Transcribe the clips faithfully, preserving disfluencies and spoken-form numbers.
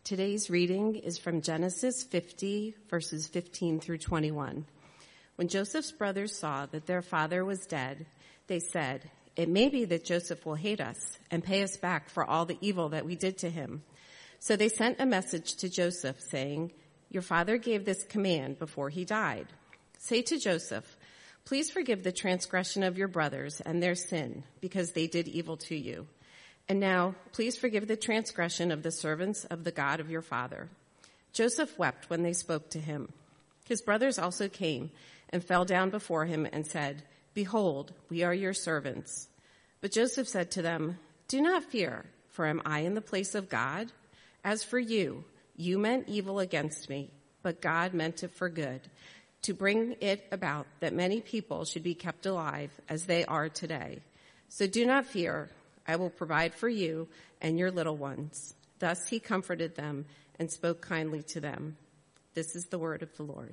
Today's reading is from Genesis fifty, verses fifteen through twenty-one. When Joseph's brothers saw that their father was dead, they said, "It may be that Joseph will hate us and pay us back for all the evil that we did to him." So they sent a message to Joseph saying, "Your father gave this command before he died. Say to Joseph, 'Please forgive the transgression of your brothers and their sin, because they did evil to you. And now, please forgive the transgression of the servants of the God of your father.'" Joseph wept when they spoke to him. His brothers also came and fell down before him and said, "Behold, we are your servants." But Joseph said to them, "Do not fear, for am I in the place of God? As for you, you meant evil against me, but God meant it for good, to bring it about that many people should be kept alive as they are today. So do not fear. I will provide for you and your little ones." Thus he comforted them and spoke kindly to them. This is the word of the Lord.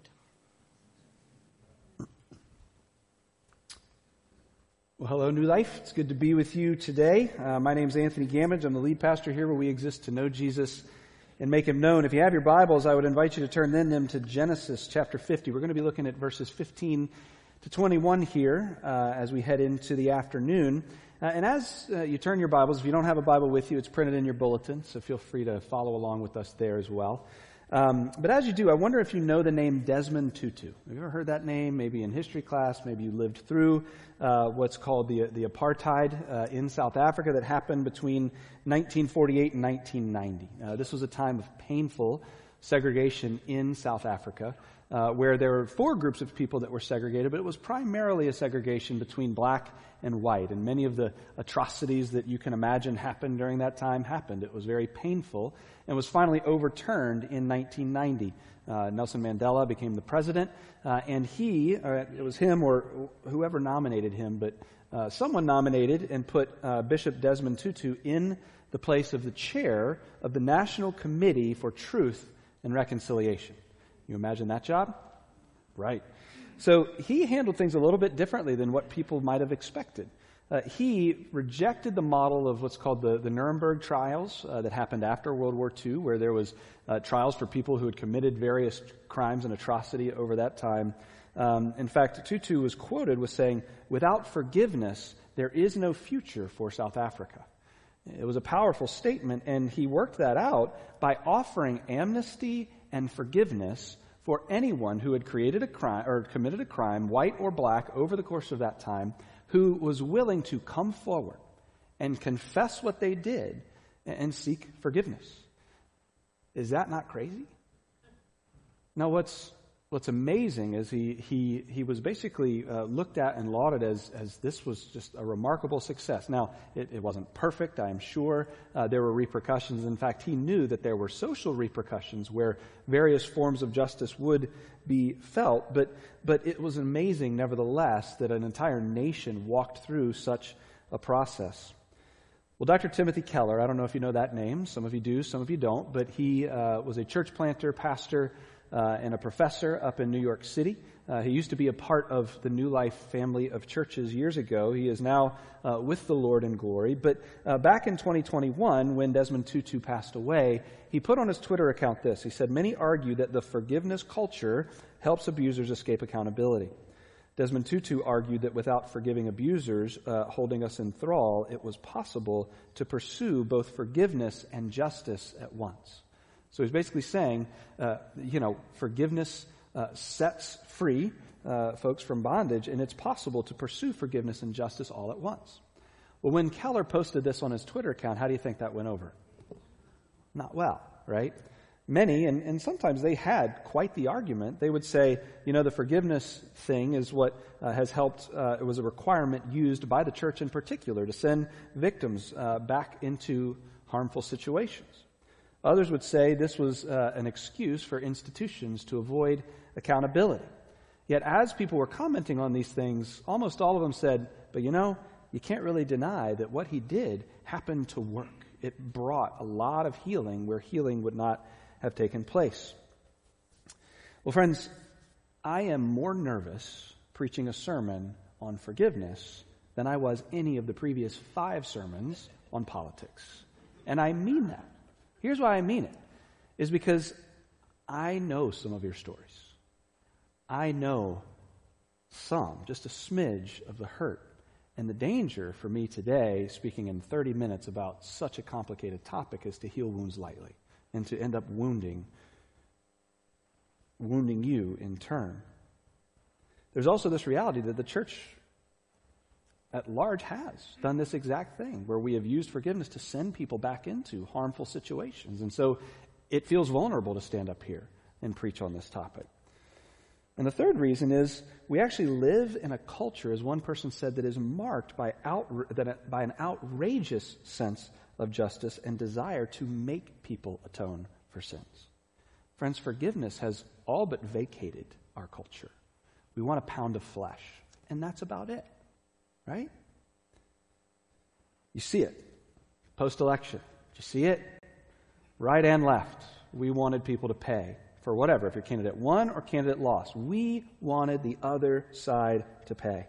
Well, hello, New Life. It's good to be with you today. Uh, my name is Anthony Gammage. I'm the lead pastor here where we exist to know Jesus and make him known. If you have your Bibles, I would invite you to turn then them to Genesis chapter fifty. We're going to be looking at verses fifteen to twenty-one here uh, as we head into the afternoon. Uh, and as uh, you turn your Bibles, if you don't have a Bible with you, it's printed in your bulletin, so feel free to follow along with us there as well. Um, but as you do, I wonder if you know the name Desmond Tutu. Have you ever heard that name? Maybe in history class, maybe you lived through uh, what's called the the apartheid uh, in South Africa that happened between nineteen forty-eight and nineteen ninety. Uh, this was a time of painful segregation in South Africa, uh, where there were four groups of people that were segregated, but it was primarily a segregation between black and white. And many of the atrocities that you can imagine happened during that time happened. It was very painful and was finally overturned in nineteen ninety. Uh, Nelson Mandela became the president, uh, and he, or it was him or whoever nominated him, but uh, someone nominated and put uh, Bishop Desmond Tutu in the place of the chair of the National Committee for Truth and Reconciliation. You imagine that job? Right. So he handled things a little bit differently than what people might have expected. Uh, he rejected the model of what's called the, the Nuremberg trials uh, that happened after World War Two, where there was uh, trials for people who had committed various crimes and atrocity over that time. Um, in fact, Tutu was quoted with saying, "Without forgiveness, there is no future for South Africa." It was a powerful statement, and he worked that out by offering amnesty and forgiveness for anyone who had created a crime or committed a crime, white or black, over the course of that time, who was willing to come forward and confess what they did and seek forgiveness. Is that not crazy? Now, what's what's amazing is he he he was basically uh, looked at and lauded as as this was just a remarkable success. Now, it, it wasn't perfect, I am sure. Uh, there were repercussions. In fact, he knew that there were social repercussions where various forms of justice would be felt. But but it was amazing, nevertheless, that an entire nation walked through such a process. Well, Doctor Timothy Keller, I don't know if you know that name. Some of you do, some of you don't. But he uh, was a church planter, pastor, Uh, and a professor up in New York City. Uh, he used to be a part of the New Life family of churches years ago. He is now uh, with the Lord in glory. But uh, back in twenty twenty-one, when Desmond Tutu passed away, he put on his Twitter account this. He said, "Many argue that the forgiveness culture helps abusers escape accountability. Desmond Tutu argued that without forgiving abusers uh, holding us in thrall, it was possible to pursue both forgiveness and justice at once." So he's basically saying, uh, you know, forgiveness uh, sets free uh, folks from bondage, and it's possible to pursue forgiveness and justice all at once. Well, when Keller posted this on his Twitter account, how do you think that went over? Not well, right? Many, and, and sometimes they had quite the argument. They would say, you know, the forgiveness thing is what uh, has helped, uh, it was a requirement used by the church in particular to send victims uh, back into harmful situations. Others would say this was uh, an excuse for institutions to avoid accountability. Yet as people were commenting on these things, almost all of them said, but you know, you can't really deny that what he did happened to work. It brought a lot of healing where healing would not have taken place. Well, friends, I am more nervous preaching a sermon on forgiveness than I was any of the previous five sermons on politics. And I mean that. Here's why I mean it. is because I know some of your stories. I know some, just a smidge of the hurt and the danger for me today, speaking in thirty minutes about such a complicated topic, is to heal wounds lightly and to end up wounding, wounding you in turn. There's also this reality that the church at large has done this exact thing, where we have used forgiveness to send people back into harmful situations. And so it feels vulnerable to stand up here and preach on this topic. And the third reason is we actually live in a culture, as one person said, that is marked by, outra- that, by an outrageous sense of justice and desire to make people atone for sins. Friends, forgiveness has all but vacated our culture. We want a pound of flesh, and that's about it, right? You see it post-election. Did you see it? Right and left. We wanted people to pay for whatever, if your candidate won or candidate lost. We wanted the other side to pay.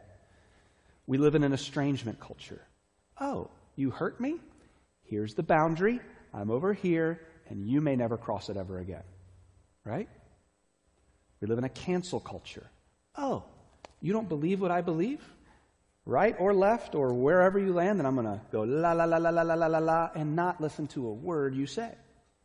We live in an estrangement culture. Oh, you hurt me? Here's the boundary. I'm over here, and you may never cross it ever again. Right? We live in a cancel culture. Oh, you don't believe what I believe? Right or left or wherever you land, then I'm going to go la la la la la la la la la and not listen to a word you say.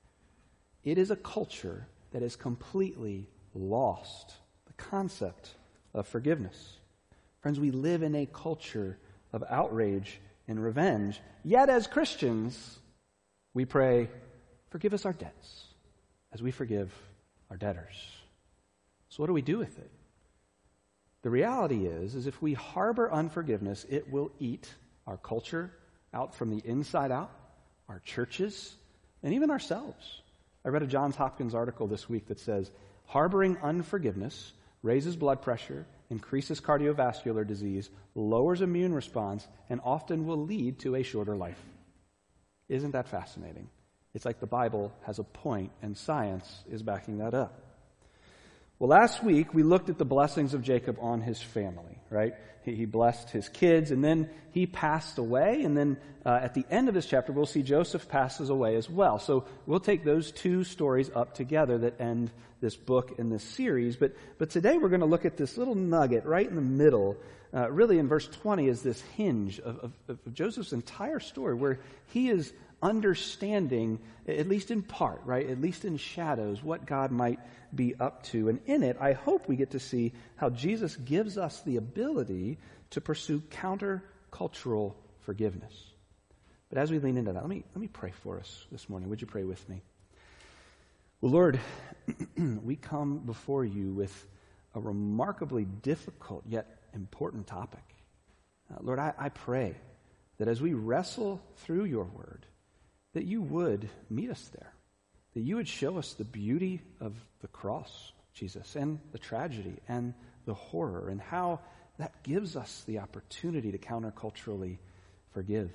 It is a culture that has completely lost the concept of forgiveness. Friends, we live in a culture of outrage and revenge, yet as Christians, we pray, forgive us our debts as we forgive our debtors. So what do we do with it? The reality is, is if we harbor unforgiveness, it will eat our culture out from the inside out, our churches, and even ourselves. I read a Johns Hopkins article this week that says, harboring unforgiveness raises blood pressure, increases cardiovascular disease, lowers immune response, and often will lead to a shorter life. Isn't that fascinating? It's like the Bible has a point, and science is backing that up. Well, last week we looked at the blessings of Jacob on his family, right? He, he blessed his kids, and then he passed away, and then uh, at the end of this chapter we'll see Joseph passes away as well. So we'll take those two stories up together that end this book in this series. But but today we're going to look at this little nugget right in the middle. Uh, really in verse twenty is this hinge of, of, of Joseph's entire story, where he is understanding, at least in part, right, at least in shadows, what God might be up to. And in it, I hope we get to see how Jesus gives us the ability to pursue counter-cultural forgiveness. But as we lean into that, let me let me pray for us this morning. Would you pray with me? Well, Lord, we come before you with a remarkably difficult yet important topic. Uh, Lord, I, I pray that as we wrestle through your word, that you would meet us there, that you would show us the beauty of the cross, Jesus, and the tragedy and the horror, and how that gives us the opportunity to counterculturally forgive.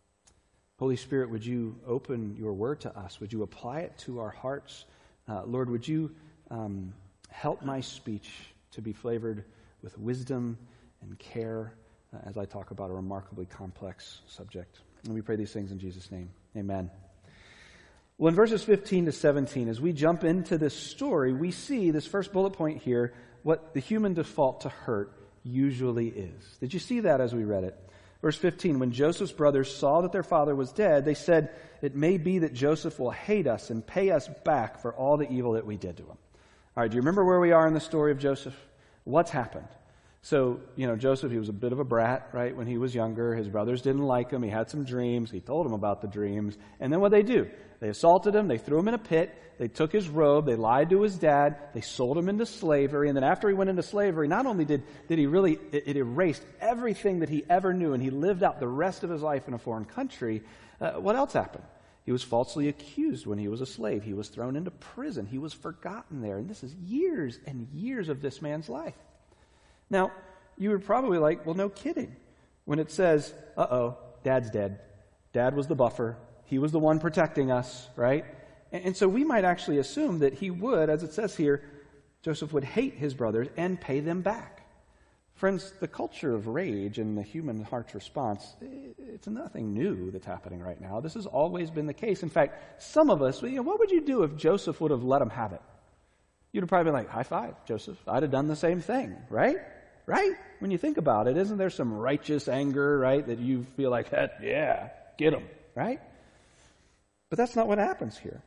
Holy Spirit, would you open your word to us? Would you apply it to our hearts? Uh, Lord, would you um, help my speech to be flavored with wisdom and care uh, as I talk about a remarkably complex subject. And we pray these things in Jesus' name. Amen. Well, in verses fifteen to seventeen, as we jump into this story, we see this first bullet point here, what the human default to hurt usually is. Did you see that as we read it? Verse fifteen, when Joseph's brothers saw that their father was dead, they said, it may be that Joseph will hate us and pay us back for all the evil that we did to him. All right, do you remember where we are in the story of Joseph? What's happened? So, you know, Joseph, he was a bit of a brat, right, when he was younger. His brothers didn't like him. He had some dreams. He told them about the dreams. And then what they do? They assaulted him. They threw him in a pit. They took his robe. They lied to his dad. They sold him into slavery. And then after he went into slavery, not only did, did he really, it, it erased everything that he ever knew, and he lived out the rest of his life in a foreign country. Uh, what else happened? He was falsely accused when he was a slave. He was thrown into prison. He was forgotten there. And this is years and years of this man's life. Now, you were probably like, well, no kidding. When it says, uh-oh, Dad's dead. Dad was the buffer. He was the one protecting us, right? And, and so we might actually assume that he would, as it says here, Joseph would hate his brothers and pay them back Friends, the culture of rage and the human heart's response, it's nothing new that's happening right now. This has always been the case. In fact, some of us, you know, what would you do if Joseph would have let him have it? You'd have probably been like, high five, Joseph. I'd have done the same thing, right? Right? When you think about it, isn't there some righteous anger, right, that you feel like, yeah, get him, right? But that's not what happens here.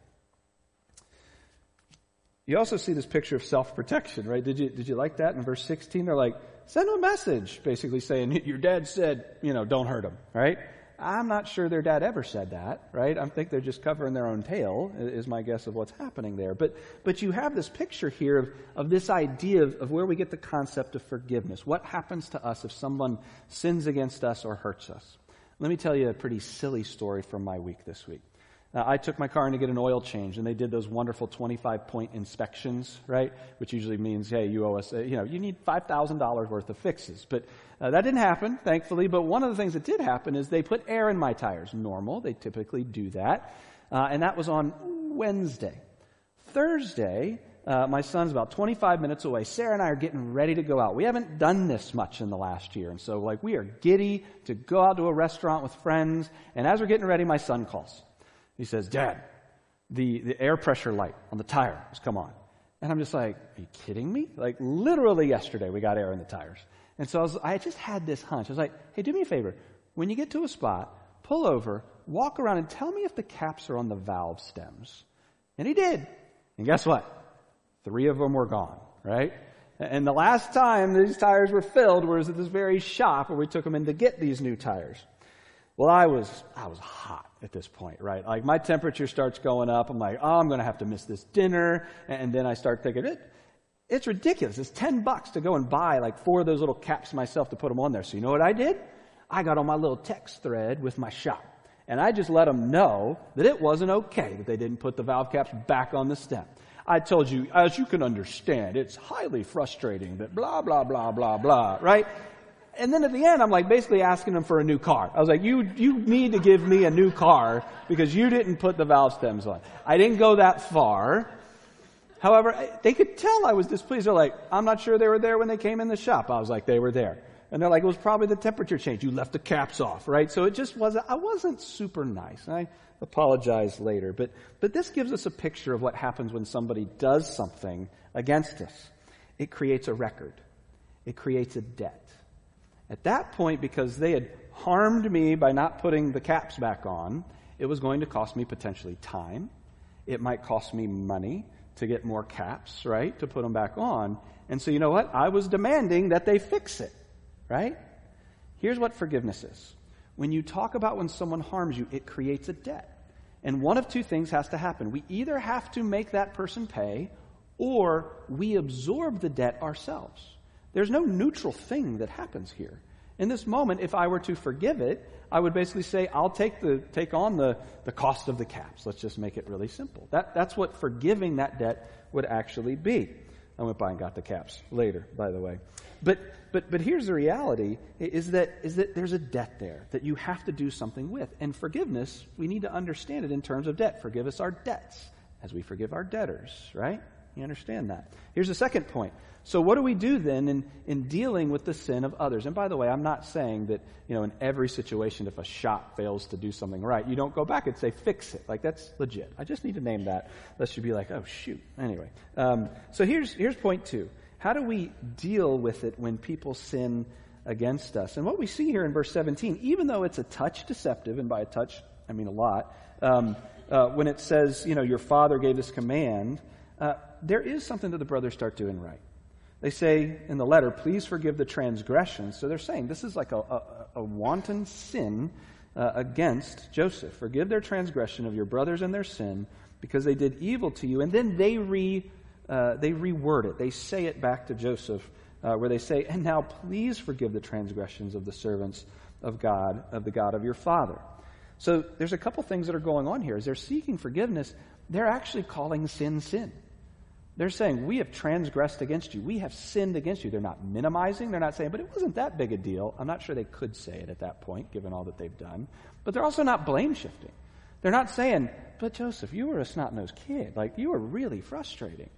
You also see this picture of self-protection, right? Did you did you like that in verse sixteen? They're like, send him a message, basically saying, your dad said, you know, don't hurt him, right? I'm not sure their dad ever said that, right? I think they're just covering their own tail, is my guess of what's happening there. But but you have this picture here of, of this idea of, of where we get the concept of forgiveness. What happens to us if someone sins against us or hurts us? Let me tell you a pretty silly story from my week this week. Uh, I took my car in to get an oil change, and they did those wonderful twenty-five point inspections, right? Which usually means, hey, you owe us, uh, you know, you need five thousand dollars worth of fixes. But uh, that didn't happen, thankfully. But one of the things that did happen is they put air in my tires. Normal, they typically do that. Uh, and that was on Wednesday. Thursday, uh, my son's about twenty-five minutes away. Sarah and I are getting ready to go out. We haven't done this much in the last year. And so, like, we are giddy to go out to a restaurant with friends. And as we're getting ready, my son calls. He says, Dad, the, the air pressure light on the tire has come on. And I'm just like, are you kidding me? Like, literally yesterday we got air in the tires. And so I, was, I just had this hunch. I was like, hey, do me a favor. When you get to a spot, pull over, walk around, and tell me if the caps are on the valve stems. And he did. And guess what? Three of them were gone, right? And the last time these tires were filled was at this very shop where we took them in to get these new tires. Well, I was I was hot at this point, right? Like, my temperature starts going up. I'm like, oh, I'm going to have to miss this dinner. And then I start thinking, it, it's ridiculous. It's ten bucks to go and buy like four of those little caps myself to put them on there. So you know what I did? I got on my little text thread with my shop. And I just let them know that it wasn't okay that they didn't put the valve caps back on the stem. I told you, as you can understand, it's highly frustrating that blah, blah, blah, blah, blah, right? And then at the end, I'm like basically asking them for a new car. I was like, you you need to give me a new car because you didn't put the valve stems on. I didn't go that far. However, they could tell I was displeased. They're like, I'm not sure they were there when they came in the shop. I was like, they were there. And they're like, it was probably the temperature change. You left the caps off, right? So it just wasn't, I wasn't super nice. And I apologize later. But, but this gives us a picture of what happens when somebody does something against us. It creates a record. It creates a debt. At that point, because they had harmed me by not putting the caps back on, it was going to cost me potentially time. It might cost me money to get more caps, right, to put them back on. And so you know what? I was demanding that they fix it, right? Here's what forgiveness is. When you talk about when someone harms you, it creates a debt. And one of two things has to happen. We either have to make that person pay, or we absorb the debt ourselves. There's no neutral thing that happens here. In this moment, if I were to forgive it, I would basically say, I'll take the take on the, the cost of the caps. Let's just make it really simple. That That's what forgiving that debt would actually be. I went by and got the caps later, by the way. But but but here's the reality, is that is that there's a debt there that you have to do something with. And forgiveness, we need to understand it in terms of debt. Forgive us our debts as we forgive our debtors, right? You understand that. Here's the second point. So what do we do then in, in dealing with the sin of others? And by the way, I'm not saying that, you know, in every situation, if a shop fails to do something right, you don't go back and say, fix it. Like, that's legit. I just need to name that, lest you be like, oh, shoot. Anyway, um, so here's here's point two. How do we deal with it when people sin against us? And what we see here in verse seventeen, even though it's a touch deceptive, and by a touch, I mean a lot, um, uh, when it says, you know, your father gave this command, uh, there is something that the brothers start doing right. They say in the letter, please forgive the transgressions. So they're saying this is like a, a, a wanton sin uh, against Joseph. Forgive their transgression of your brothers and their sin because they did evil to you. And then they re uh, they reword it. They say it back to Joseph uh, where they say, and now please forgive the transgressions of the servants of God, of the God of your father. So there's a couple things that are going on here. As they're seeking forgiveness, they're actually calling sin sin. They're saying, we have transgressed against you. We have sinned against you. They're not minimizing. They're not saying, but it wasn't that big a deal. I'm not sure they could say it at that point, given all that they've done. But they're also not blame shifting. They're not saying, but Joseph, you were a snot-nosed kid. Like, you were really frustrating.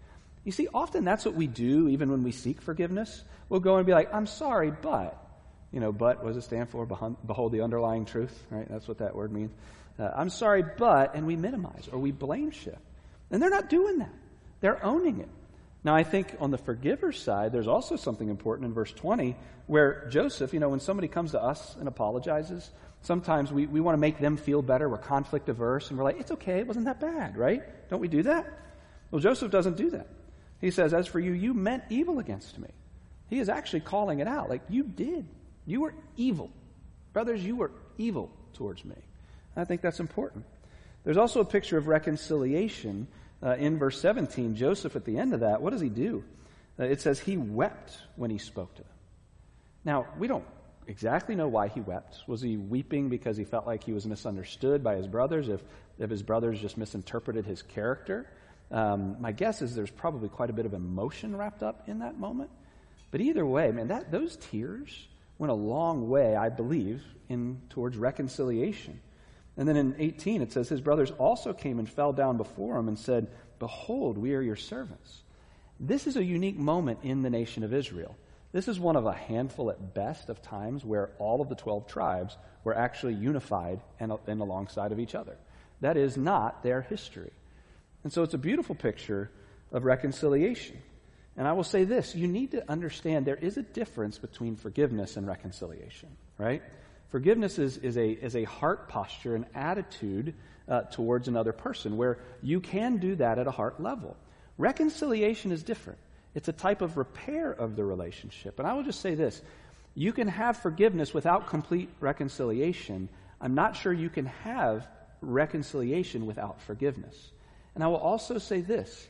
You see, often that's what we do even when we seek forgiveness. We'll go and be like, I'm sorry, but, you know, but, what does it stand for? Behold the underlying truth, right? That's what that word means. Uh, I'm sorry, but, and we minimize or we blame shift. And they're not doing that. They're owning it. Now, I think on the forgiver's side, there's also something important in verse twenty where Joseph, you know, when somebody comes to us and apologizes, sometimes we, we want to make them feel better. We're conflict averse, and we're like, it's okay, it wasn't that bad, right? Don't we do that? Well, Joseph doesn't do that. He says, as for you, you meant evil against me. He is actually calling it out, like, you did. You were evil. Brothers, you were evil towards me. And I think that's important. There's also a picture of reconciliation uh, in verse seventeen. Joseph, at the end of that, what does he do? Uh, it says he wept when he spoke to them. Now, we don't exactly know why he wept. Was he weeping because he felt like he was misunderstood by his brothers, if, if his brothers just misinterpreted his character? Um, my guess is there's probably quite a bit of emotion wrapped up in that moment. But either way, man, that those tears went a long way, I believe, in towards reconciliation. And then in eighteen, it says, his brothers also came and fell down before him and said, behold, we are your servants. This is a unique moment in the nation of Israel. This is one of a handful at best of times where all of the twelve tribes were actually unified and, and alongside of each other. That is not their history. And so it's a beautiful picture of reconciliation. And I will say this, you need to understand there is a difference between forgiveness and reconciliation, right? Forgiveness is, is, a, is a heart posture, an attitude uh, towards another person where you can do that at a heart level. Reconciliation is different. It's a type of repair of the relationship. And I will just say this, you can have forgiveness without complete reconciliation. I'm not sure you can have reconciliation without forgiveness. And I will also say this,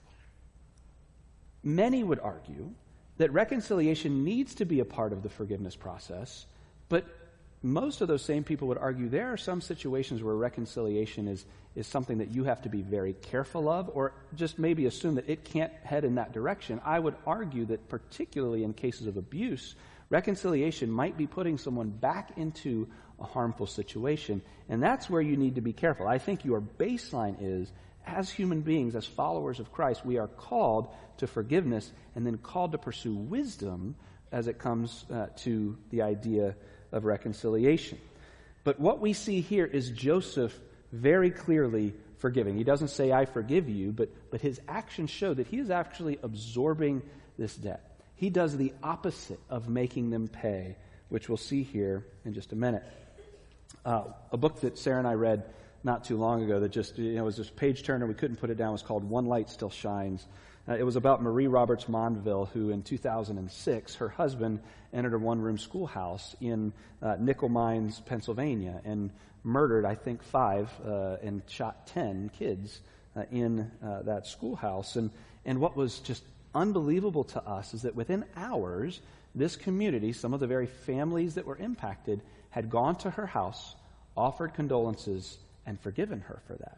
many would argue that reconciliation needs to be a part of the forgiveness process, but most of those same people would argue there are some situations where reconciliation is, is something that you have to be very careful of, or just maybe assume that it can't head in that direction. I would argue that particularly in cases of abuse, reconciliation might be putting someone back into a harmful situation, and that's where you need to be careful. I think your baseline is, as human beings, as followers of Christ, we are called to forgiveness and then called to pursue wisdom as it comes uh, to the idea of reconciliation. But what we see here is Joseph very clearly forgiving. He doesn't say, I forgive you, but, but his actions show that he is actually absorbing this debt. He does the opposite of making them pay, which we'll see here in just a minute. Uh, a book that Sarah and I read not too long ago that just, you know, was this page turner. We couldn't put it down. It was called One Light Still Shines. Uh, it was about Marie Roberts Monville, who in two thousand six, her husband entered a one-room schoolhouse in uh, Nickel Mines, Pennsylvania, and murdered, I think, five uh, and shot ten kids uh, in uh, that schoolhouse. And, and what was just unbelievable to us is that within hours, this community, some of the very families that were impacted, had gone to her house, offered condolences, and forgiven her for that.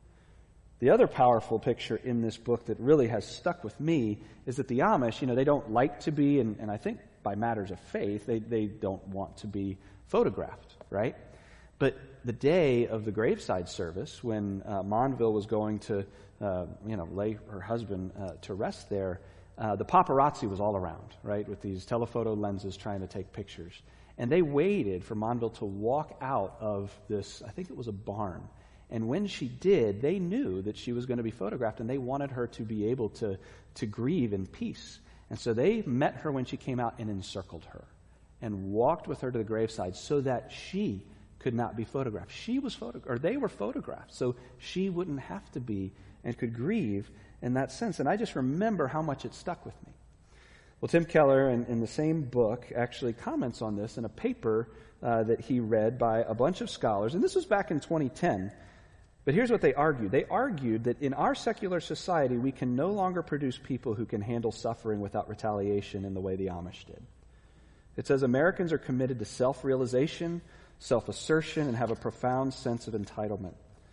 The other powerful picture in this book that really has stuck with me is that the Amish, you know, they don't like to be, and, and I think by matters of faith, they, they don't want to be photographed, right? But the day of the graveside service, when uh, Monville was going to, uh, you know, lay her husband uh, to rest there, uh, the paparazzi was all around, right, with these telephoto lenses trying to take pictures. And they waited for Monville to walk out of this, I think it was a barn. And when she did, they knew that she was going to be photographed, and they wanted her to be able to, to grieve in peace. And so they met her when she came out and encircled her and walked with her to the graveside so that she could not be photographed. She was photographed, or they were photographed, so she wouldn't have to be and could grieve in that sense. And I just remember how much it stuck with me. Well, Tim Keller, in, in the same book, actually comments on this in a paper uh, that he read by a bunch of scholars, and this was back in twenty ten. But here's what they argued. They argued that in our secular society, we can no longer produce people who can handle suffering without retaliation in the way the Amish did. It says Americans are committed to self-realization, self-assertion, and have a profound sense of entitlement.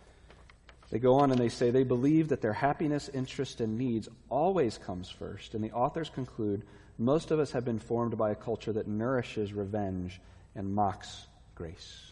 They go on and they say they believe that their happiness, interest, and needs always comes first. And the authors conclude, most of us have been formed by a culture that nourishes revenge and mocks grace.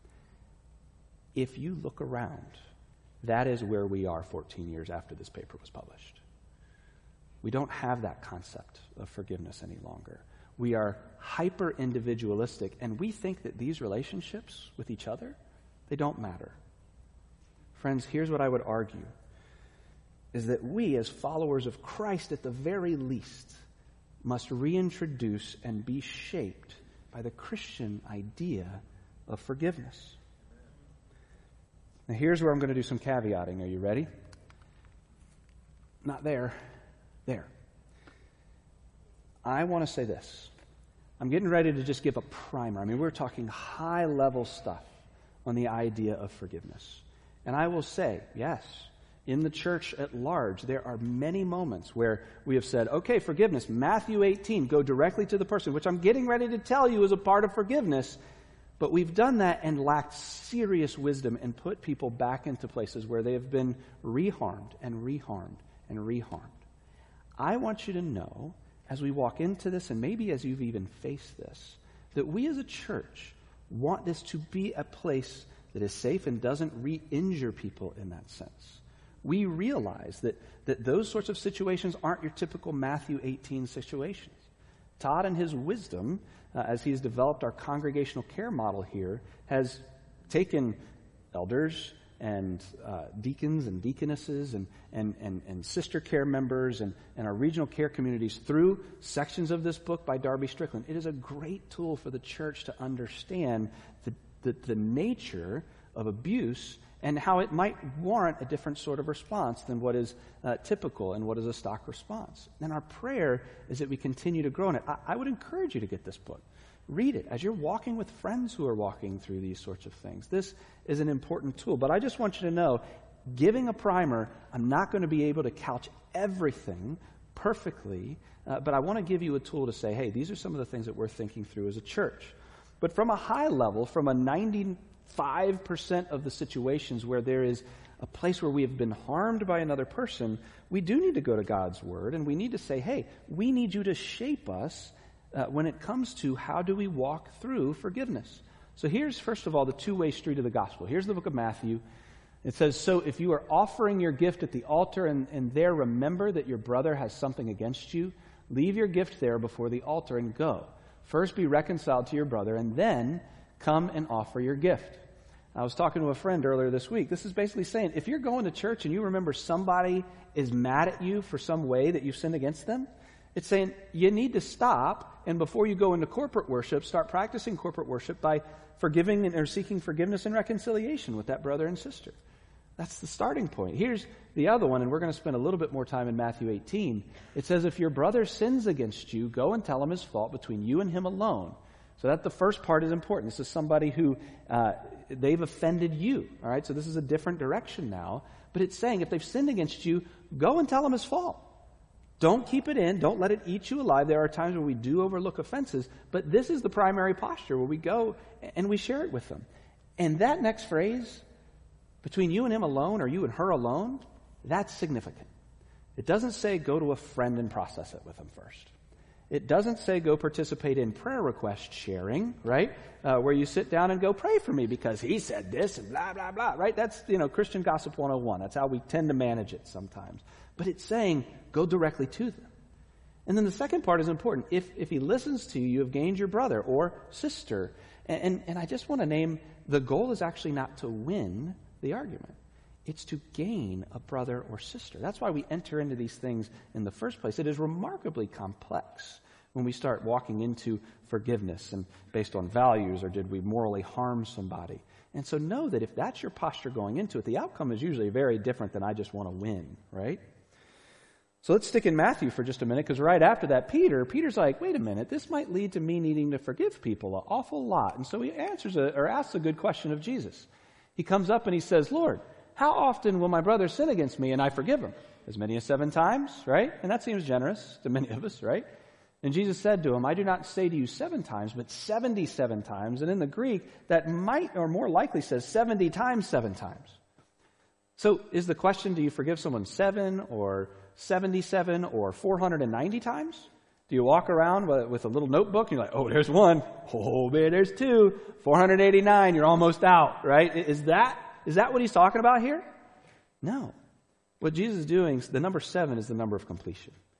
If you look around, that is where we are fourteen years after this paper was published. We don't have that concept of forgiveness any longer. We are hyper-individualistic, and we think that these relationships with each other, they don't matter. Friends, here's what I would argue, is that we, as followers of Christ, at the very least, must reintroduce and be shaped by the Christian idea of forgiveness. Now, here's where I'm going to do some caveating. Are you ready? Not there. There. I want to say this. I'm getting ready to just give a primer. I mean, we're talking high-level stuff on the idea of forgiveness. And I will say, yes, in the church at large, there are many moments where we have said, okay, forgiveness, Matthew eighteen, go directly to the person, which I'm getting ready to tell you is a part of forgiveness. But we've done that and lacked serious wisdom and put people back into places where they have been reharmed and reharmed and reharmed. I want you to know, as we walk into this, and maybe as you've even faced this, that we as a church want this to be a place that is safe and doesn't re-injure people in that sense. We realize that, that those sorts of situations aren't your typical Matthew eighteen situations. Todd, in his wisdom, uh, as he's developed our congregational care model here, has taken elders and uh, deacons and deaconesses and, and, and, and sister care members and, and our regional care communities through sections of this book by Darby Strickland. It is a great tool for the church to understand the, the, the nature of abuse and how it might warrant a different sort of response than what is uh, typical and what is a stock response. And our prayer is that we continue to grow in it. I, I would encourage you to get this book. Read it as you're walking with friends who are walking through these sorts of things. This is an important tool. But I just want you to know, giving a primer, I'm not going to be able to couch everything perfectly, uh, but I want to give you a tool to say, hey, these are some of the things that we're thinking through as a church. But from a high level, from a ninety-five percent of the situations where there is a place where we have been harmed by another person, we do need to go to God's Word, and we need to say, hey, we need you to shape us Uh, when it comes to how do we walk through forgiveness. So here's, first of all, the two-way street of the gospel. Here's the book of Matthew. It says, so if you are offering your gift at the altar and, and there remember that your brother has something against you, leave your gift there before the altar and go. First be reconciled to your brother and then come and offer your gift. I was talking to a friend earlier this week. This is basically saying, if you're going to church and you remember somebody is mad at you for some way that you've sinned against them, it's saying you need to stop, and before you go into corporate worship, start practicing corporate worship by forgiving or seeking forgiveness and reconciliation with that brother and sister. That's the starting point. Here's the other one, and we're going to spend a little bit more time in Matthew eighteen. It says, if your brother sins against you, go and tell him his fault between you and him alone. So that the first part is important. This is somebody who, uh, they've offended you. All right, so this is a different direction now. But it's saying if they've sinned against you, go and tell him his fault. Don't keep it in. Don't let it eat you alive. There are times when we do overlook offenses, but this is the primary posture where we go and we share it with them. And that next phrase, between you and him alone or you and her alone, that's significant. It doesn't say go to a friend and process it with them first. It doesn't say go participate in prayer request sharing, right? Uh, where you sit down and go pray for me because he said this and blah, blah, blah, right? That's, you know, Christian Gossip one oh one. That's how we tend to manage it sometimes. But it's saying go directly to them. And then the second part is important. If if he listens to you, you have gained your brother or sister. And, and, and I just want to name, the goal is actually not to win the argument. It's to gain a brother or sister. That's why we enter into these things in the first place. It is remarkably complex when we start walking into forgiveness and based on values, or did we morally harm somebody? And so know that if that's your posture going into it, the outcome is usually very different than I just want to win, right? So let's stick in Matthew for just a minute, because right after that, Peter, Peter's like, wait a minute, this might lead to me needing to forgive people an awful lot. And so he answers a, or asks a good question of Jesus. He comes up and he says, Lord, how often will my brother sin against me and I forgive him? As many as seven times, right? And that seems generous to many of us, right? And Jesus said to him, I do not say to you seven times, but seventy-seven times. And in the Greek, that might or more likely says seventy times seven times. So is the question, do you forgive someone seven or seventy-seven or four hundred ninety times? Do you walk around with a little notebook and you're like, oh, there's one. Oh, man, there's two. four hundred eighty-nine, you're almost out, right? Is that, is that what he's talking about here? No. What Jesus is doing, the number seven is the number of completion.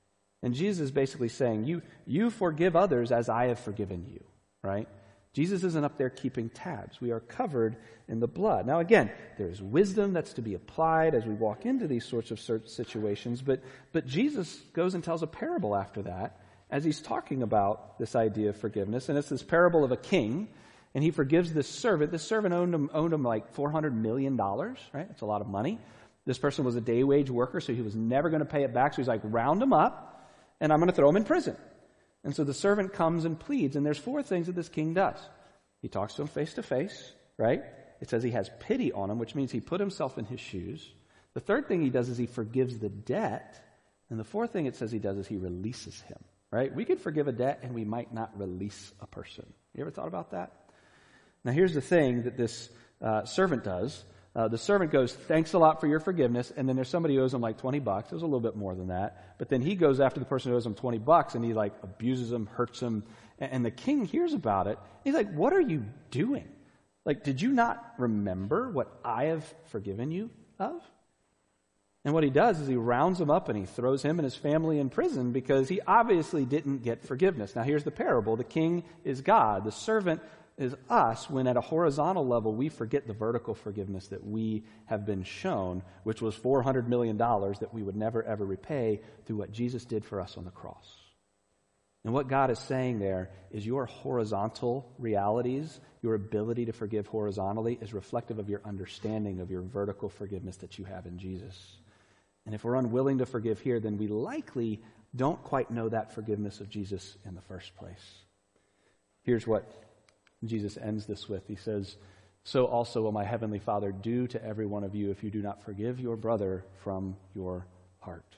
And Jesus is basically saying, you, you forgive others as I have forgiven you, right? Jesus isn't up there keeping tabs. We are covered in the blood. Now again, there's wisdom that's to be applied as we walk into these sorts of situations, but, but Jesus goes and tells a parable after that as he's talking about this idea of forgiveness. And it's this parable of a king, and he forgives this servant. This servant owned him, owned him like four hundred million dollars, right? That's a lot of money. This person was a day wage worker, so he was never going to pay it back. So he's like, round him up, and I'm going to throw him in prison. And so the servant comes and pleads, and there's four things that this king does. He talks to him face to face, right? It says he has pity on him, which means he put himself in his shoes. The third thing he does is he forgives the debt. And the fourth thing it says he does is he releases him, right? We could forgive a debt and we might not release a person. You ever thought about that? Now here's the thing that this uh, servant does. Uh, the servant goes, thanks a lot for your forgiveness. And then there's somebody who owes him like twenty bucks. It was a little bit more than that. But then he goes after the person who owes him twenty bucks and he like abuses him, hurts him. And, and the king hears about it. He's like, what are you doing? Like, did you not remember what I have forgiven you of? And what he does is he rounds him up and he throws him and his family in prison because he obviously didn't get forgiveness. Now here's the parable. The king is God. The servant is us when at a horizontal level we forget the vertical forgiveness that we have been shown, which was four hundred million dollars that we would never ever repay through what Jesus did for us on the cross. And what God is saying there is your horizontal realities, your ability to forgive horizontally is reflective of your understanding of your vertical forgiveness that you have in Jesus. And if we're unwilling to forgive here, then we likely don't quite know that forgiveness of Jesus in the first place. Here's what Jesus ends this with. He says, so also will my heavenly Father do to every one of you if you do not forgive your brother from your heart.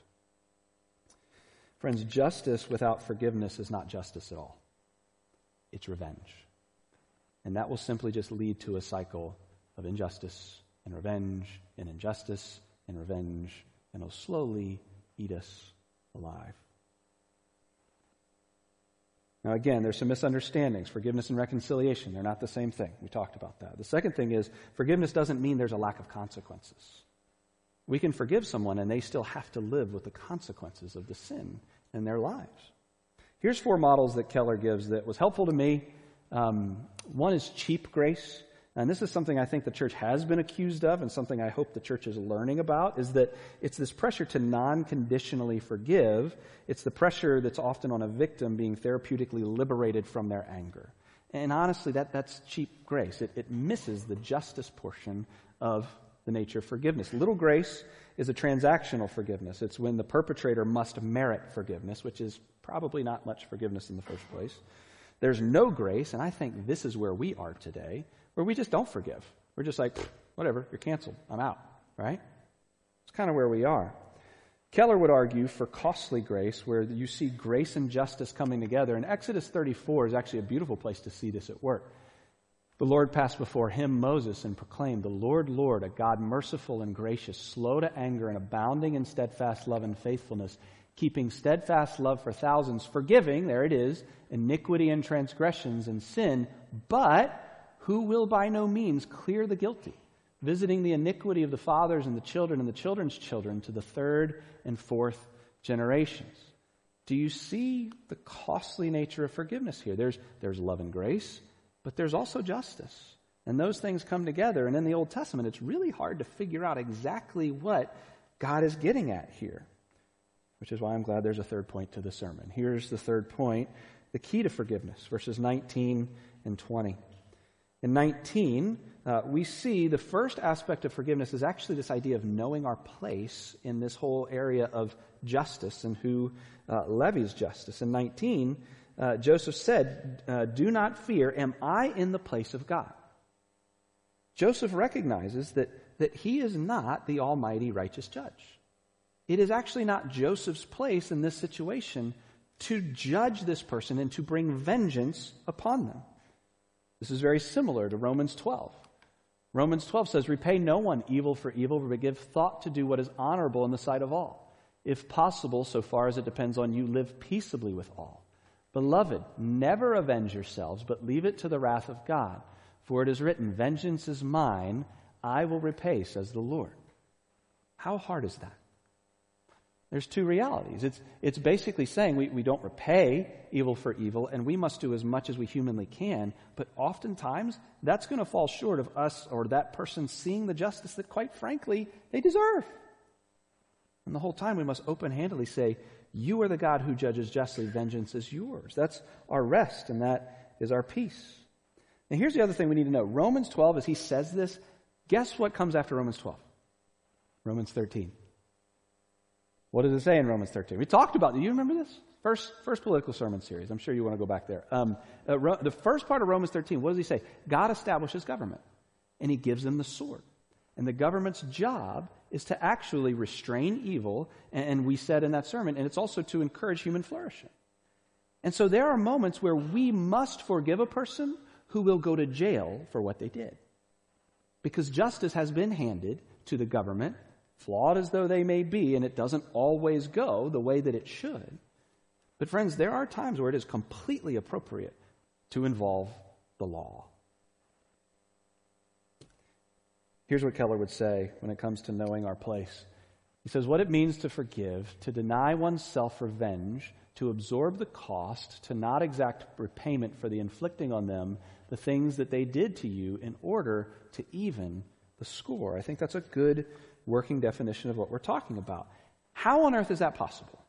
Friends, justice without forgiveness is not justice at all. It's revenge. And that will simply just lead to a cycle of injustice and revenge and injustice and revenge, and it'll slowly eat us alive. Now again, there's some misunderstandings. Forgiveness and reconciliation, they're not the same thing. We talked about that. The second thing is, forgiveness doesn't mean there's a lack of consequences. We can forgive someone and they still have to live with the consequences of the sin in their lives. Here's four models that Keller gives that was helpful to me. Um, one is cheap grace. And this is something I think the church has been accused of and something I hope the church is learning about, is that it's this pressure to non-conditionally forgive. It's the pressure that's often on a victim being therapeutically liberated from their anger. And honestly, that, that's cheap grace. It, it misses the justice portion of the nature of forgiveness. Little grace is a transactional forgiveness. It's when the perpetrator must merit forgiveness, which is probably not much forgiveness in the first place. There's no grace, and I think this is where we are today, where we just don't forgive. We're just like, whatever, you're canceled. I'm out, right? It's kind of where we are. Keller would argue for costly grace, where you see grace and justice coming together. And Exodus thirty-four is actually a beautiful place to see this at work. The Lord passed before him, Moses, and proclaimed, the Lord, Lord, a God merciful and gracious, slow to anger and abounding in steadfast love and faithfulness, keeping steadfast love for thousands, forgiving, there it is, iniquity and transgressions and sin, but who will by no means clear the guilty, visiting the iniquity of the fathers and the children and the children's children to the third and fourth generations. Do you see the costly nature of forgiveness here? There's, there's love and grace, but there's also justice. And those things come together. And in the Old Testament, it's really hard to figure out exactly what God is getting at here, which is why I'm glad there's a third point to the sermon. Here's the third point, the key to forgiveness, verses nineteen and twenty. In nineteen, uh, we see the first aspect of forgiveness is actually this idea of knowing our place in this whole area of justice and who uh, levies justice. In nineteen, uh, Joseph said, uh, do not fear, am I in the place of God? Joseph recognizes that, that he is not the almighty righteous judge. It is actually not Joseph's place in this situation to judge this person and to bring vengeance upon them. This is very similar to Romans twelve. Romans twelve says, repay no one evil for evil, but give thought to do what is honorable in the sight of all. If possible, so far as it depends on you, live peaceably with all. Beloved, never avenge yourselves, but leave it to the wrath of God. For it is written, vengeance is mine, I will repay, says the Lord. How hard is that? There's two realities. It's, it's basically saying we, we don't repay evil for evil, and we must do as much as we humanly can, but oftentimes that's going to fall short of us or that person seeing the justice that, quite frankly, they deserve. And the whole time we must open-handedly say, you are the God who judges justly, vengeance is yours. That's our rest, and that is our peace. And here's the other thing we need to know. Romans twelve, as he says this, guess what comes after Romans twelve? Romans thirteen. What does it say in Romans thirteen? We talked about it. Do you remember this? First, first political sermon series. I'm sure you want to go back there. Um, uh, Ro- the first part of Romans thirteen, what does he say? God establishes government, and he gives them the sword. And the government's job is to actually restrain evil, and, and we said in that sermon, and it's also to encourage human flourishing. And so there are moments where we must forgive a person who will go to jail for what they did. Because justice has been handed to the government, flawed as though they may be, and it doesn't always go the way that it should. But friends, there are times where it is completely appropriate to involve the law. Here's what Keller would say when it comes to knowing our place. He says, what it means to forgive, to deny oneself revenge, to absorb the cost, to not exact repayment for the inflicting on them the things that they did to you in order to even the score. I think that's a good working definition of what we're talking about. How on earth is that possible?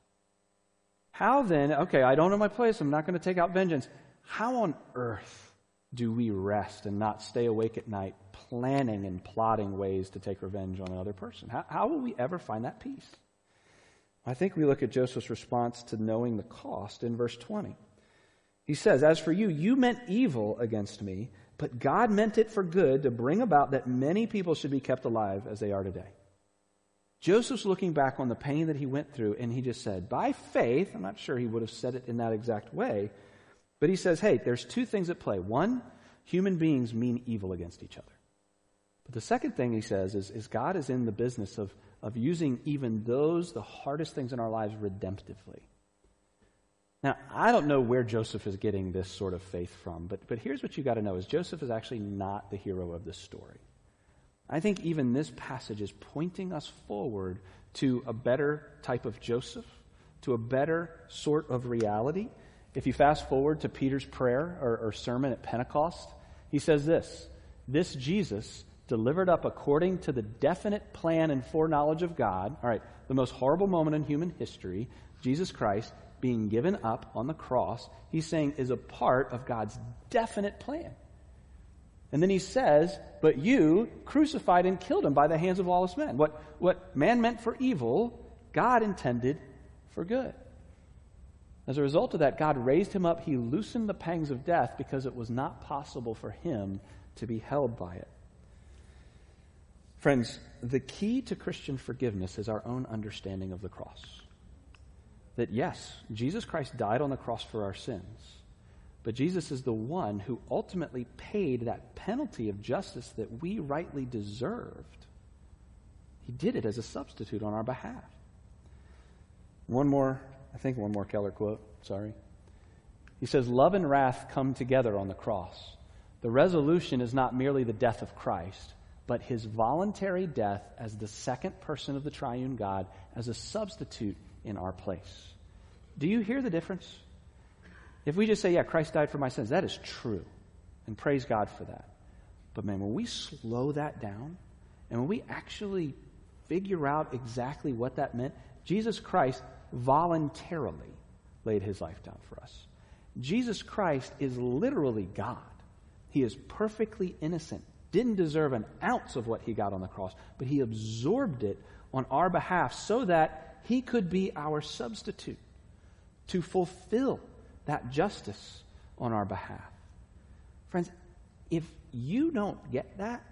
How then, okay, I don't know my place, I'm not going to take out vengeance. How on earth do we rest and not stay awake at night planning and plotting ways to take revenge on another person? How, how will we ever find that peace? I think we look at Joseph's response to knowing the cost in verse twenty. He says, as for you, you meant evil against me, but God meant it for good to bring about that many people should be kept alive as they are today. Joseph's looking back on the pain that he went through, and he just said, by faith, I'm not sure he would have said it in that exact way, but he says, hey, there's two things at play. One, human beings mean evil against each other. But the second thing he says is, is God is in the business of, of using even those, the hardest things in our lives, redemptively. Now, I don't know where Joseph is getting this sort of faith from, but, but here's what you got to know, is Joseph is actually not the hero of this story. I think even this passage is pointing us forward to a better type of Joseph, to a better sort of reality. If you fast forward to Peter's prayer or, or sermon at Pentecost, he says this, this Jesus delivered up according to the definite plan and foreknowledge of God, all right, the most horrible moment in human history, Jesus Christ being given up on the cross, he's saying is a part of God's definite plan. And then he says, but you crucified and killed him by the hands of lawless men. What, what man meant for evil, God intended for good. As a result of that, God raised him up. He loosened the pangs of death because it was not possible for him to be held by it. Friends, the key to Christian forgiveness is our own understanding of the cross. That yes, Jesus Christ died on the cross for our sins, but Jesus is the one who ultimately paid that penalty of justice that we rightly deserved. He did it as a substitute on our behalf. One more, I think one more Keller quote, sorry. He says, love and wrath come together on the cross. The resolution is not merely the death of Christ, but his voluntary death as the second person of the triune God, as a substitute in our place. Do you hear the difference? If we just say, yeah, Christ died for my sins, that is true. And praise God for that. But man, when we slow that down, and when we actually figure out exactly what that meant, Jesus Christ voluntarily laid his life down for us. Jesus Christ is literally God. He is perfectly innocent, didn't deserve an ounce of what he got on the cross, but he absorbed it on our behalf so that he could be our substitute to fulfill that justice on our behalf. Friends, if you don't get that,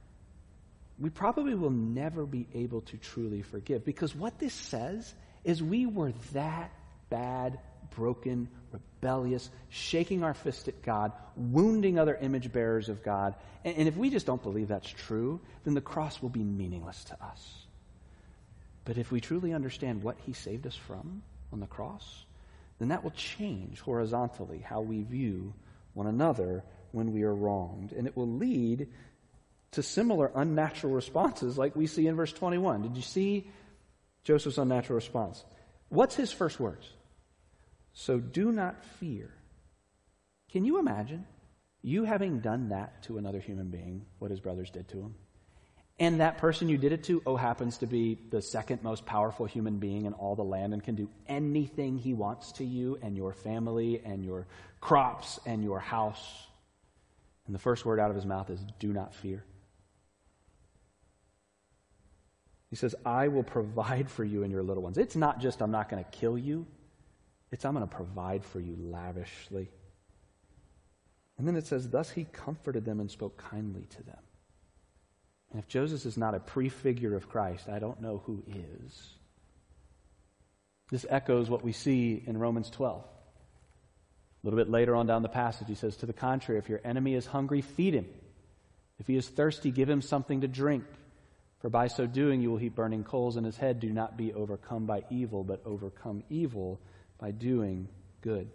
we probably will never be able to truly forgive, because what this says is we were that bad, broken, rebellious, shaking our fist at God, wounding other image bearers of God. And, and if we just don't believe that's true, then the cross will be meaningless to us. But if we truly understand what he saved us from on the cross, then that will change horizontally how we view one another when we are wronged. And it will lead to similar unnatural responses like we see in verse twenty-one. Did you see Joseph's unnatural response. What's his first words? So do not fear. Can you imagine you having done that to another human being, what his brothers did to him? And that person you did it to, oh, happens to be the second most powerful human being in all the land and can do anything he wants to you and your family and your crops and your house. And the first word out of his mouth is, do not fear. He says, I will provide for you and your little ones. It's not just I'm not going to kill you. It's I'm going to provide for you lavishly. And then it says, thus he comforted them and spoke kindly to them. And if Joseph is not a prefigure of Christ, I don't know who is. This echoes what we see in Romans twelve. A little bit later on down the passage, he says, to the contrary, if your enemy is hungry, feed him. If he is thirsty, give him something to drink. For by so doing, you will heap burning coals in his head. Do not be overcome by evil, but overcome evil by doing good.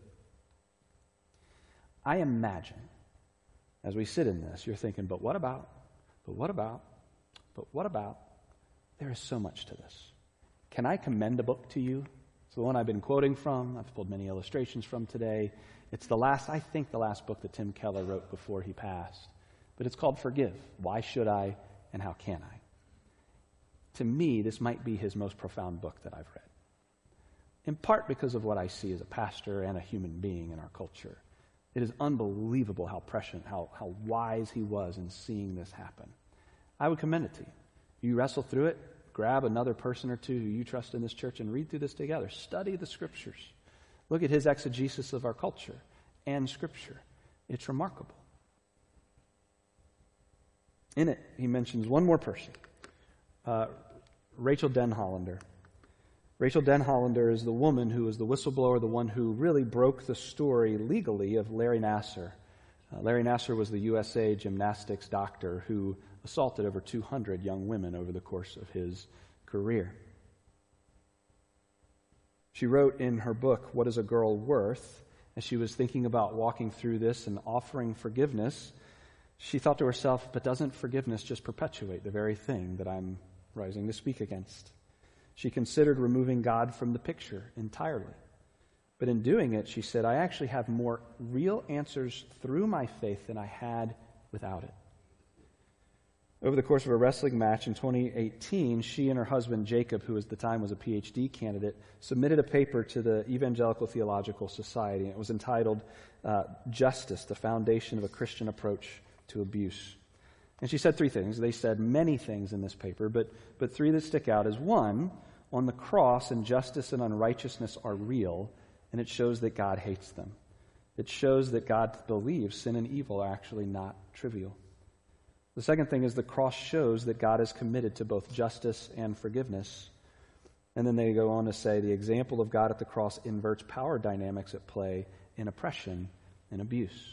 I imagine, as we sit in this, you're thinking, but what about? But what about? But what about? There is so much to this. Can I commend a book to you? It's the one I've been quoting from. I've pulled many illustrations from today. It's the last, I think, the last book that Tim Keller wrote before he passed. But it's called Forgive. Why should I and how can I? To me, this might be his most profound book that I've read. In part because of what I see as a pastor and a human being in our culture. It is unbelievable how prescient, how, how wise he was in seeing this happen. I would commend it to you. You wrestle through it, grab another person or two who you trust in this church and read through this together. Study the Scriptures. Look at his exegesis of our culture and Scripture. It's remarkable. In it, he mentions one more person, uh, Rachel Denhollander. Rachel Denhollander is the woman who was the whistleblower, the one who really broke the story legally of Larry Nassar. Uh, Larry Nassar was the U S A gymnastics doctor who assaulted over two hundred young women over the course of his career. She wrote in her book, What is a Girl Worth? As she was thinking about walking through this and offering forgiveness, she thought to herself, but doesn't forgiveness just perpetuate the very thing that I'm rising to speak against? She considered removing God from the picture entirely. But in doing it, she said, I actually have more real answers through my faith than I had without it. Over the course of a wrestling match in twenty eighteen, she and her husband Jacob, who at the time was a P H D candidate, submitted a paper to the Evangelical Theological Society. It was entitled uh, Justice, the Foundation of a Christian Approach to Abuse. And she said three things. They said many things in this paper, but, but three that stick out is one, on the cross, injustice and unrighteousness are real, and it shows that God hates them. It shows that God believes sin and evil are actually not trivial. The second thing is the cross shows that God is committed to both justice and forgiveness. And then they go on to say the example of God at the cross inverts power dynamics at play in oppression and abuse.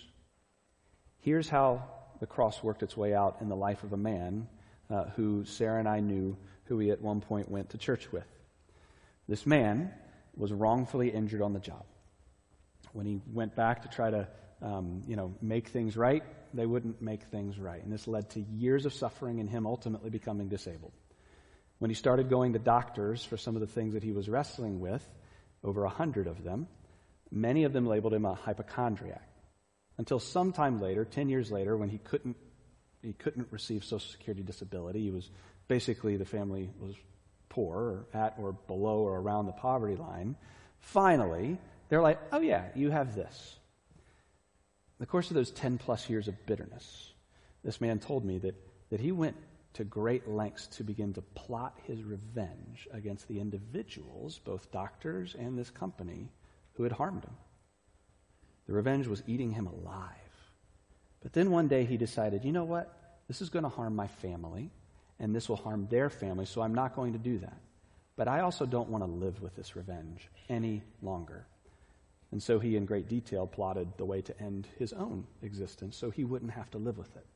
Here's how the cross worked its way out in the life of a man uh, who Sarah and I knew, who we at one point went to church with. This man was wrongfully injured on the job. When he went back to try to um, you know, make things right, they wouldn't make things right. And this led to years of suffering and him ultimately becoming disabled. When he started going to doctors for some of the things that he was wrestling with, over a hundred of them, many of them labeled him a hypochondriac. Until sometime later, ten years later, when he couldn't he couldn't receive Social Security disability, he was basically, the family was poor, or at or below or around the poverty line. Finally, they're like, oh yeah, you have this. In the course of those ten plus years of bitterness, this man told me that, that he went to great lengths to begin to plot his revenge against the individuals, both doctors and this company, who had harmed him. The revenge was eating him alive. But then one day he decided, you know what? This is going to harm my family, and this will harm their family, so I'm not going to do that. But I also don't want to live with this revenge any longer. And so he, in great detail, plotted the way to end his own existence so he wouldn't have to live with it.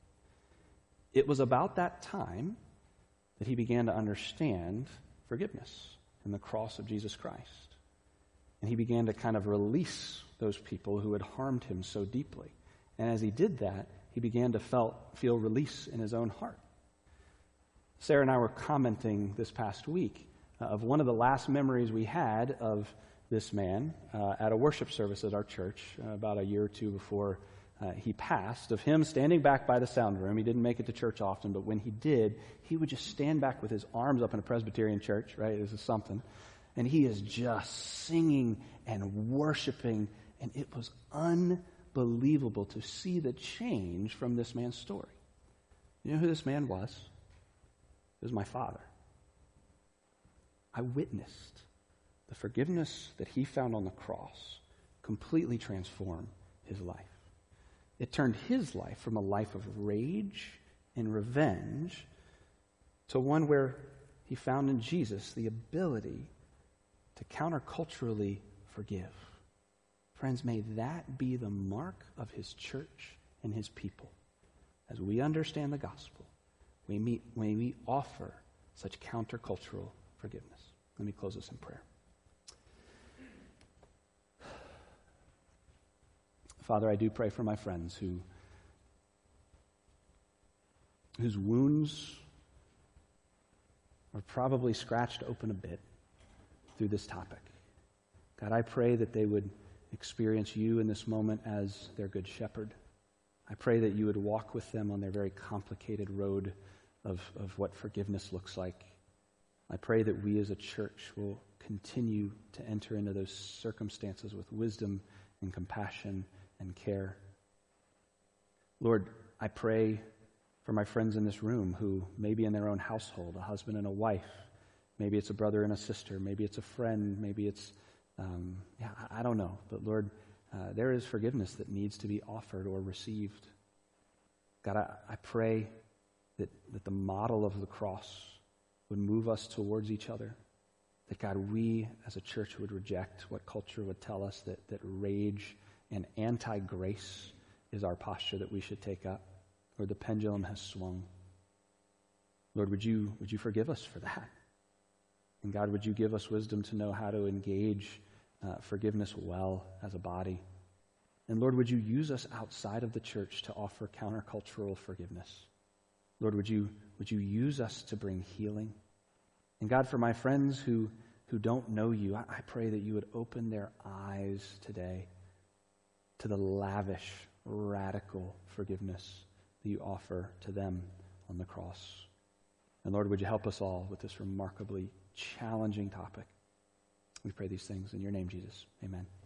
It was about that time that he began to understand forgiveness and the cross of Jesus Christ. And he began to kind of release those people who had harmed him so deeply. And as he did that, he began to felt, feel release in his own heart. Sarah and I were commenting this past week uh, of one of the last memories we had of this man uh, at a worship service at our church uh, about a year or two before uh, he passed, of him standing back by the sound room. He didn't make it to church often, but when he did, he would just stand back with his arms up in a Presbyterian church, right? This is something. And he is just singing and worshiping, and it was unbelievable to see the change from this man's story. You know who this man was? It was my father. I witnessed the forgiveness that he found on the cross completely transform his life. It turned his life from a life of rage and revenge to one where he found in Jesus the ability to counterculturally forgive. Friends, may that be the mark of his church and his people. As we understand the gospel, we meet, may we offer such countercultural forgiveness. Let me close this in prayer. Father, I do pray for my friends who whose wounds are probably scratched open a bit through this topic. God, I pray that they would experience you in this moment as their good shepherd. I pray that you would walk with them on their very complicated road of, of what forgiveness looks like. I pray that we as a church will continue to enter into those circumstances with wisdom and compassion and care. Lord, I pray for my friends in this room who maybe in their own household, a husband and a wife, maybe it's a brother and a sister, maybe it's a friend, maybe it's, um, yeah, I don't know. But Lord, uh, there is forgiveness that needs to be offered or received. God, I, I pray that, that the model of the cross would move us towards each other. That, God, we as a church would reject what culture would tell us, that, that rage and anti-grace is our posture that we should take up. Lord, the pendulum has swung. Lord, would you, would you forgive us for that? And God, would you give us wisdom to know how to engage uh, forgiveness well as a body? And Lord, would you use us outside of the church to offer countercultural forgiveness? Lord, would you, would you use us to bring healing? And God, for my friends who, who don't know you, I, I pray that you would open their eyes today to the lavish, radical forgiveness that you offer to them on the cross. And Lord, would you help us all with this remarkably challenging topic? We pray these things in your name, Jesus. Amen.